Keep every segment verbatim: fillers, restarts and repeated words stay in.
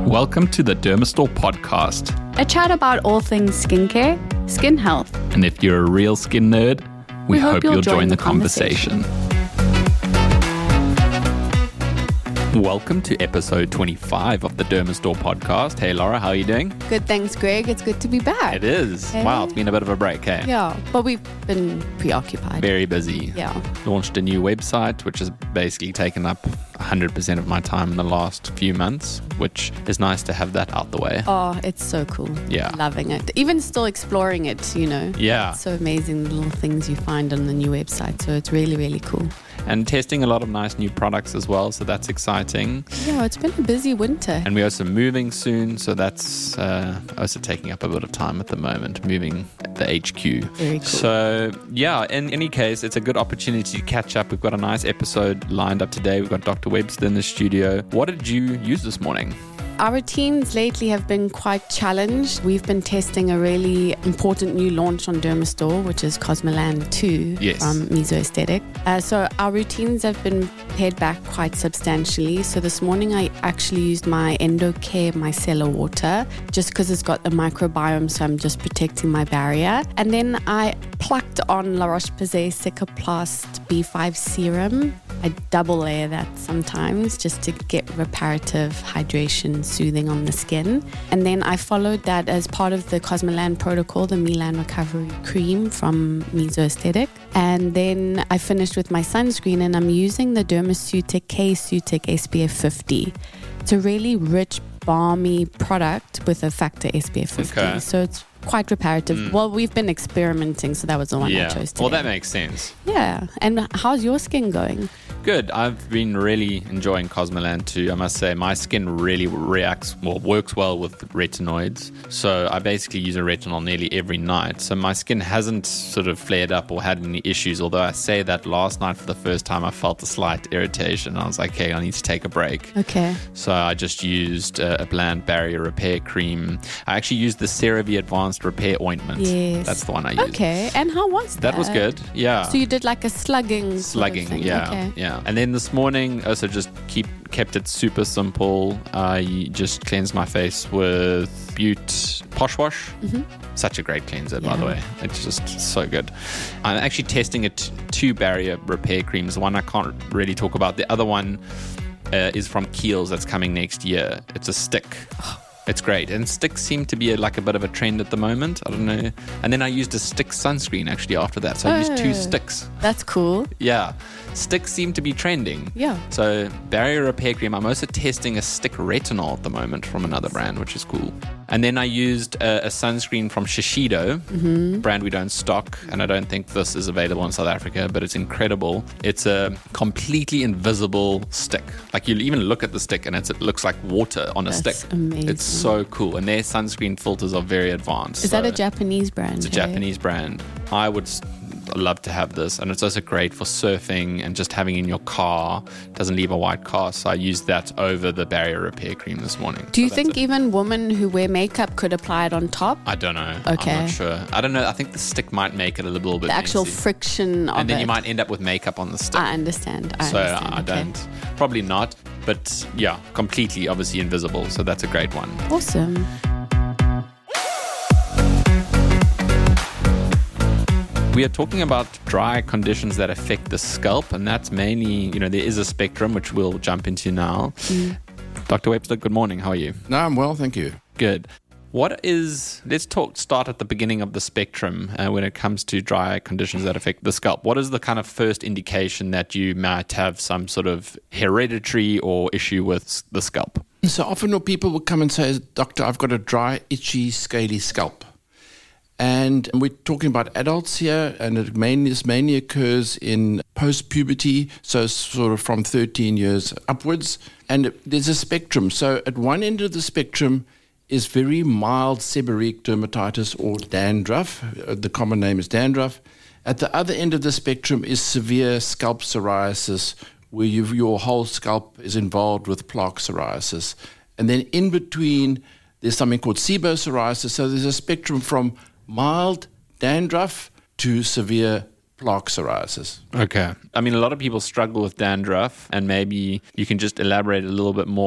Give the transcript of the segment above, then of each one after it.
Welcome to the Dermastore podcast. A chat about all things skincare, skin health. And if you're a real skin nerd, we, We hope, hope you'll, you'll join, join the the conversation. conversation. Welcome to episode twenty-five of the Dermastore podcast. Hey Laura, how are you doing? Good, thanks, Greg. It's good to be back. It is. Hey. Wow, it's been a bit of a break, hey? Yeah, but we've been preoccupied. Very busy. Yeah. Launched a new website, which has basically taken up one hundred percent of my time in the last few months, which is nice to have that out the way. Oh, it's so cool. Yeah. Loving it. Even still exploring it, you know. Yeah. It's so amazing, the little things you find on the new website. So it's really, really cool. And testing a lot of nice new products as well, so that's exciting. Yeah, it's been a busy winter. And we're also moving soon, so that's uh, also taking up a bit of time at the moment, moving the H Q. Very cool. So, yeah, in any case, it's a good opportunity to catch up. We've got a nice episode lined up today. We've got Doctor Webster in the studio. What did you use this morning? Our routines lately have been quite challenged. We've been testing a really important new launch on Dermastore, which is Cosmoland two Yes. from Mesoaesthetic. Uh, so our routines have been pared back quite substantially. So this morning I actually used my Endocare micellar water just because it's got the microbiome, so I'm just protecting my barrier. And then I plucked on La Roche-Posay Cicaplast B five serum. I double layer that sometimes just to get reparative hydration, soothing on the skin. And then I followed that as part of the Cosmoland protocol, the Milan Recovery Cream from Mesoaesthetic. And then I finished with my sunscreen, and I'm using the Dermaceutic K-Sutic S P F fifty. It's a really rich, balmy product with a factor S P F fifty. Okay. So it's quite reparative. Mm. Well, we've been experimenting, so that was the one I chose today. Well, that makes sense. Yeah. And how's your skin going? Good. I've been really enjoying Cosmoland two. I must say, my skin really reacts, well, works well with retinoids. So I basically use a retinol nearly every night. So my skin hasn't sort of flared up or had any issues. Although I say that last night for the first time, I felt a slight irritation. I was like, hey, I need to take a break. Okay. So I just used a, a bland barrier repair cream. I actually used the CeraVe Advanced Repair Ointment. Yes. That's the one I used. Okay. And how was that? That was good. Yeah. So you did like a slugging sort of Slugging, thing. yeah, Okay. yeah. And then this morning, also just keep kept it super simple. I just cleansed my face with Butte Posh Wash. Mm-hmm. Such a great cleanser, by Yeah. the way. It's just so good. I'm actually testing it two barrier repair creams. One I can't really talk about. The other one uh, is from Kiehl's that's coming next year. It's a stick. It's great. And sticks seem to be a, like a bit of a trend at the moment. I don't know. And then I used a stick sunscreen actually after that. So I used two Oh. sticks. That's cool. Yeah. Sticks seem to be trending. Yeah. So barrier repair cream. I'm also testing a stick retinol at the moment from another brand, which is cool. And then I used a, a sunscreen from Shiseido, Mm-hmm. brand we don't stock, and I don't think this is available in South Africa, but it's incredible. It's a completely invisible stick. Like you'll even look at the stick and it's, it looks like water on a That's stick. amazing. It's so cool. And their sunscreen filters are very advanced. Is that so a Japanese brand? It's a hey? Japanese brand. I would s- love to have this, and it's also great for surfing and just having in your car. It doesn't leave a white cast, so I used that over the barrier repair cream this morning. Do you So that's think it. even women who wear makeup could apply it on top? I don't know. Okay. I'm not sure. I don't know. I think the stick might make it a little bit The actual messy. friction of and then it. you might end up with makeup on the stick. I understand. I so understand. I okay. don't. Probably not. But yeah, completely obviously invisible. So that's a great one. Awesome. We are talking about dry conditions that affect the scalp, and that's mainly, you know, there is a spectrum, which we'll jump into now. Mm. Doctor Webster, good morning. How are you? No, I'm well, thank you. Good. What is, let's talk, start at the beginning of the spectrum uh, when it comes to dry conditions that affect the scalp. What is the kind of first indication that you might have some sort of hereditary or issue with the scalp? So often when people will come and say, Doctor, I've got a dry, itchy, scaly scalp. And we're talking about adults here, and it mainly, this mainly occurs in post-puberty, so sort of from thirteen years upwards. And there's a spectrum. So at one end of the spectrum is very mild seborrheic dermatitis or dandruff. Uh, The common name is dandruff. At the other end of the spectrum is severe scalp psoriasis, where you've, your whole scalp is involved with plaque psoriasis. And then in between, there's something called SIBO psoriasis. So there's a spectrum from mild dandruff to severe plaque psoriasis. Okay. I mean, a lot of people struggle with dandruff, and maybe you can just elaborate a little bit more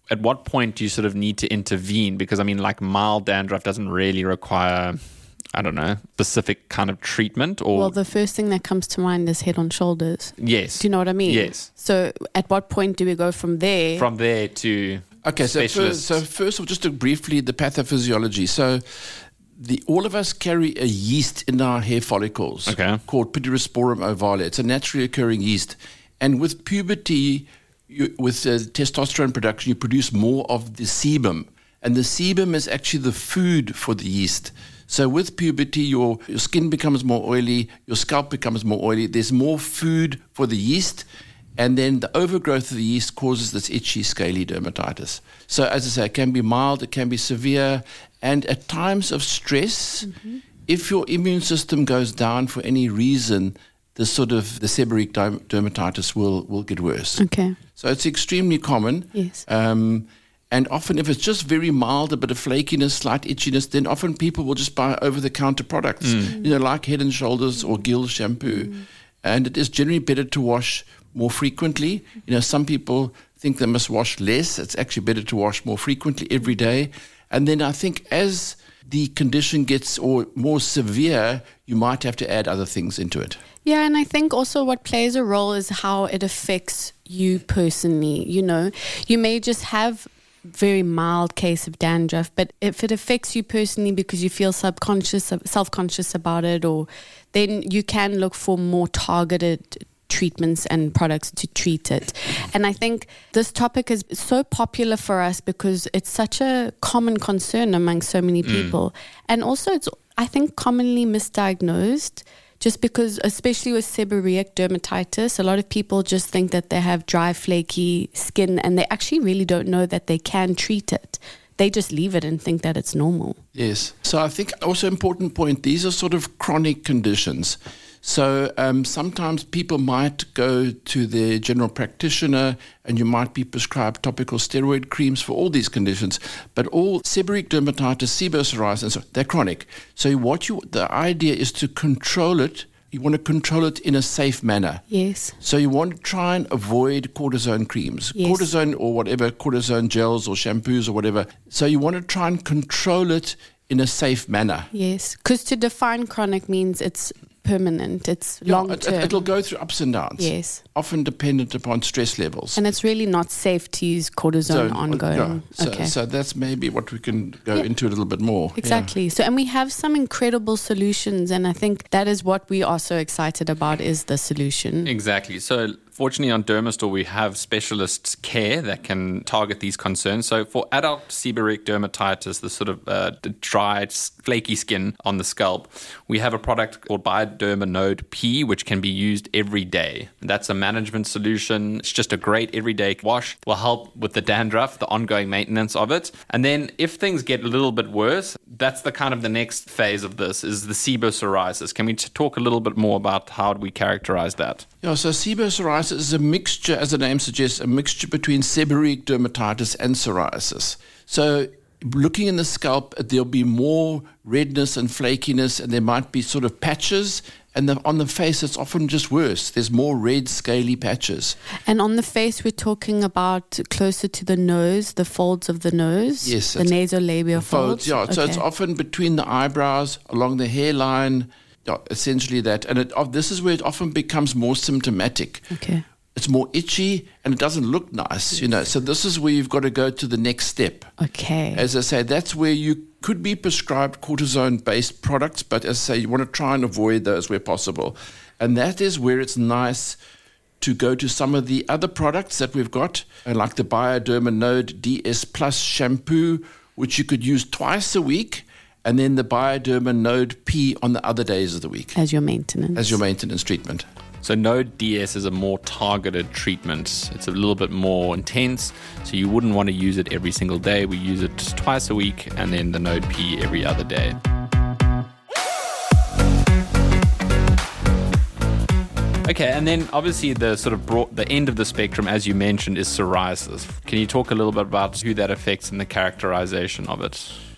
at what point do you sort of need to intervene? Because, I mean, like mild dandruff doesn't really require, I don't know, specific kind of treatment or... Well, the first thing that comes to mind is Head and Shoulders. Yes. Do you know what I mean? Yes. So at what point do we go from there? From there to Okay, so first, specialists. so first of all, just to briefly, the pathophysiology. So the all of us carry a yeast in our hair follicles Okay. called Pityrosporum ovale. It's a naturally occurring yeast. And with puberty, you, with uh, testosterone production, you produce more of the sebum. And the sebum is actually the food for the yeast. So with puberty, your, your skin becomes more oily, your scalp becomes more oily. There's more food for the yeast. And then the overgrowth of the yeast causes this itchy, scaly dermatitis. So as I say, it can be mild, it can be severe. And at times of stress, mm-hmm. if your immune system goes down for any reason, the sort of the seborrheic dermatitis will, will get worse. Okay. So it's extremely common. Yes. Um, and often if it's just very mild, a bit of flakiness, slight itchiness, then often people will just buy over-the-counter products, mm. you know, like Head and Shoulders or Gill shampoo. Mm. And it is generally better to wash more frequently. You know, some people think they must wash less. It's actually better to wash more frequently every day. And then I think as the condition gets or more severe, you might have to add other things into it. Yeah, and I think also what plays a role is how it affects you personally. You know, you may just have very mild case of dandruff, but if it affects you personally because you feel subconscious, self-conscious about it, or then you can look for more targeted treatments and products to treat it. And I think this topic is so popular for us because it's such a common concern among so many people. Mm. And also it's, I think, commonly misdiagnosed. Just because, especially with seborrheic dermatitis, a lot of people just think that they have dry, flaky skin and they actually really don't know that they can treat it. They just leave it and think that it's normal. Yes. So I think also important point, these are sort of chronic conditions. So um, sometimes people might go to their general practitioner and you might be prescribed topical steroid creams for all these conditions. But all seborrheic dermatitis, seborrheic psoriasis, they're chronic. So what you, the idea is to control it. You want to control it in a safe manner. Yes. So you want to try and avoid cortisone creams, yes. cortisone or whatever, cortisone gels or shampoos or whatever. So you want to try and control it in a safe manner. Yes, because to define chronic means it's permanent, it's yeah, long term. It, it'll go through ups and downs. Yes. Often dependent upon stress levels. And it's really not safe to use cortisone so, ongoing. Yeah, so, okay. so that's maybe what we can go yeah. into a little bit more. Exactly. Yeah. So, and we have some incredible solutions, and I think that is what we are so excited about is the solution. Exactly. So fortunately on Dermastore, we have specialist care that can target these concerns. So for adult seborrheic dermatitis, the sort of uh, the dried, flaky skin on the scalp, we have a product called Bioderma Node P, which can be used every day. That's a management solution. It's just a great everyday wash. It will help with the dandruff, the ongoing maintenance of it. And then if things get a little bit worse, that's the kind of the next phase of this is the seborrheic psoriasis. Can we t- talk a little bit more about how do we characterize that? Yeah, so seborrheic psoriasis is a mixture, as the name suggests, a mixture between seborrheic dermatitis and psoriasis. So looking in the scalp, there'll be more redness and flakiness, and there might be sort of patches. And the, on the face, it's often just worse. There's more red, scaly patches. And on the face, we're talking about closer to the nose, the folds of the nose? Yes. The nasolabial folds? folds yeah, okay. So it's often between the eyebrows, along the hairline, yeah, essentially that. And it, oh, this is where it often becomes more symptomatic. Okay. It's more itchy and it doesn't look nice, you know. So this is where you've got to go to the next step. Okay. As I say, that's where you could be prescribed cortisone-based products, but as I say, you want to try and avoid those where possible. And that is where it's nice to go to some of the other products that we've got, like the Bioderma Node D S Plus shampoo, which you could use twice a week, and then the Bioderma Node P on the other days of the week. As your maintenance. As your maintenance treatment. So Node D S is a more targeted treatment. It's a little bit more intense, so you wouldn't want to use it every single day. We use it twice a week, and then the Node P every other day. Okay, and then obviously the sort of broad, the end of the spectrum, as you mentioned, is psoriasis. Can you talk a little bit about who that affects and the characterization of it?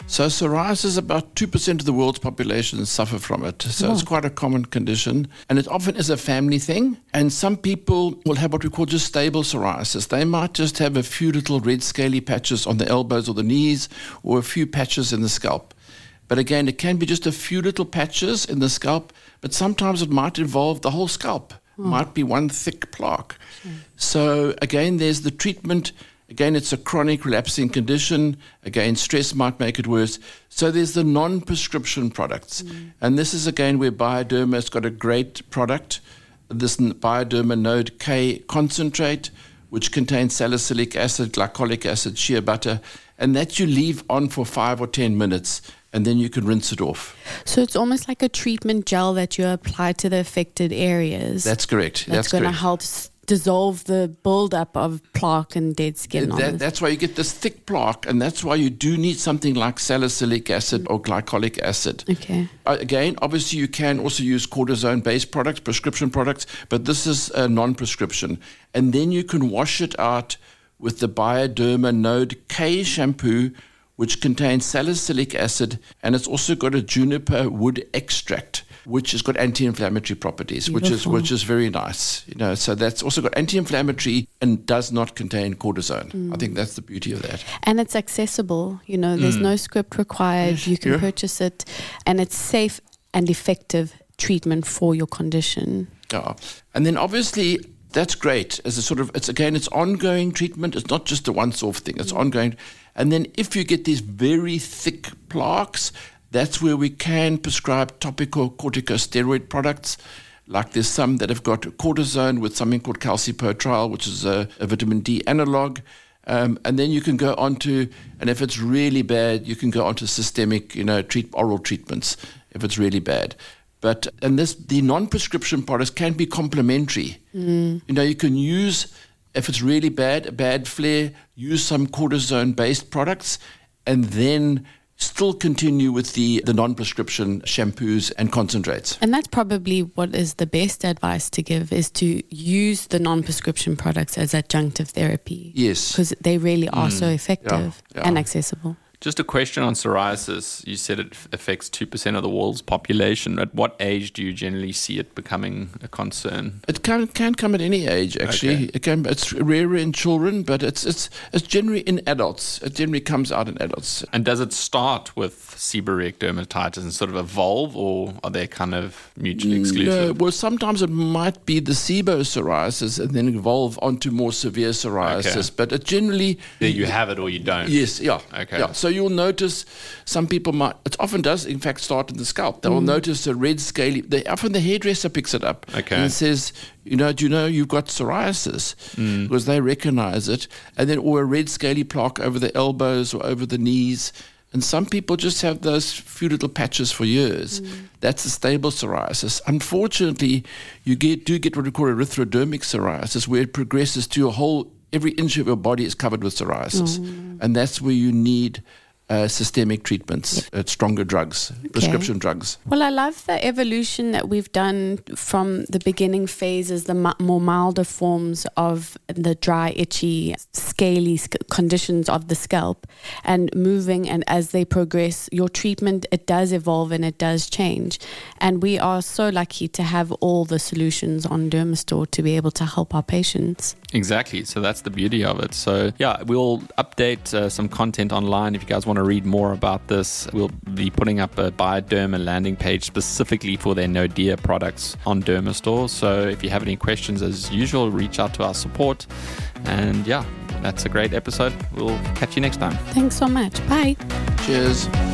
So psoriasis, about two percent of the world's population suffer from it. So oh. it's quite a common condition. And it often is a family thing. And some people will have what we call just stable psoriasis. They might just have a few little red scaly patches on the elbows or the knees, or a few patches in the scalp. But again, it can be just a few little patches in the scalp, but sometimes it might involve the whole scalp. Oh. It might be one thick plaque. Sure. So again, there's the treatment. Again, it's a chronic relapsing condition. Again, stress might make it worse. So there's the non-prescription products. Mm. And this is, again, where Bioderma has got a great product, this Bioderma Node K concentrate, which contains salicylic acid, glycolic acid, shea butter, and that you leave on for five or ten minutes, and then you can rinse it off. So it's almost like a treatment gel that you apply to the affected areas. That's correct. That's, that's going to correct. help dissolve the buildup of plaque and dead skin. That, on that's why you get this thick plaque, and that's why you do need something like salicylic acid mm. or glycolic acid. Okay. Uh, again, obviously you can also use cortisone-based products, prescription products, but this is a non-prescription. And then you can wash it out with the Bioderma Node K shampoo, which contains salicylic acid, and it's also got a juniper wood extract, which has got anti-inflammatory properties, Beautiful. which is which is very nice. You know, so that's also got anti-inflammatory and does not contain cortisone. Mm. I think that's the beauty of that. And it's accessible. You know, there's mm. no script required. Yes. You can yeah. purchase it, and it's safe and effective treatment for your condition. Yeah, and then obviously that's great. As a sort of, it's again, it's ongoing treatment. It's not just a once-off thing. It's mm. ongoing. And then if you get these very thick plaques, that's where we can prescribe topical corticosteroid products. Like there's some that have got cortisone with something called calcipotriol, which is a, a vitamin D analog. Um, and then you can go on to, and if it's really bad, you can go on to systemic, you know, treat oral treatments if it's really bad. But, and this, the non-prescription products can be complementary. Mm. You know, you can use, if it's really bad, a bad flare, use some cortisone-based products, and then still continue with the, the non-prescription shampoos and concentrates. And that's probably what is the best advice to give, is to use the non-prescription products as adjunctive therapy. Yes. Because they really are mm. so effective yeah. Yeah. and accessible. Just a question on psoriasis. You said it affects two percent of the world's population. At what age do you generally see it becoming a concern? It can can come at any age, actually. Okay. It can, it's rarer in children, but it's it's it's generally in adults. It generally comes out in adults. And does it start with seborrheic dermatitis and sort of evolve, or are they kind of mutually exclusive? No, well, sometimes it might be the SIBO psoriasis and then evolve onto more severe psoriasis. Okay. But it generally... Yeah, you have it or you don't. Yes, yeah. Okay. Yeah. So you'll notice some people might, it often does in fact start in the scalp. They will mm. notice a red scaly, they, often the hairdresser picks it up okay. and says, you know, do you know you've got psoriasis? Mm. Because they recognize it. And then, or a red scaly plaque over the elbows or over the knees. And some people just have those few little patches for years. Mm. That's a stable psoriasis. Unfortunately, you get, do get what we call erythrodermic psoriasis, where it progresses to a whole, every inch of your body is covered with psoriasis. Mm. And that's where you need Uh, systemic treatments, uh, stronger drugs, okay. prescription drugs. Well, I love the evolution that we've done from the beginning phases, the m- more milder forms of the dry, itchy, scaly sc- conditions of the scalp, and moving, and as they progress, your treatment, it does evolve and it does change. And we are so lucky to have all the solutions on Dermastore to be able to help our patients. Exactly. So that's the beauty of it. So yeah, we'll update uh, some content online if you guys want to read more about this. We'll be putting up a Bioderma landing page specifically for their Nodea products on Dermastore. So if you have any questions, as usual, reach out to our support. And yeah, that's a great episode. We'll catch you next time. Thanks so much. Bye. Cheers.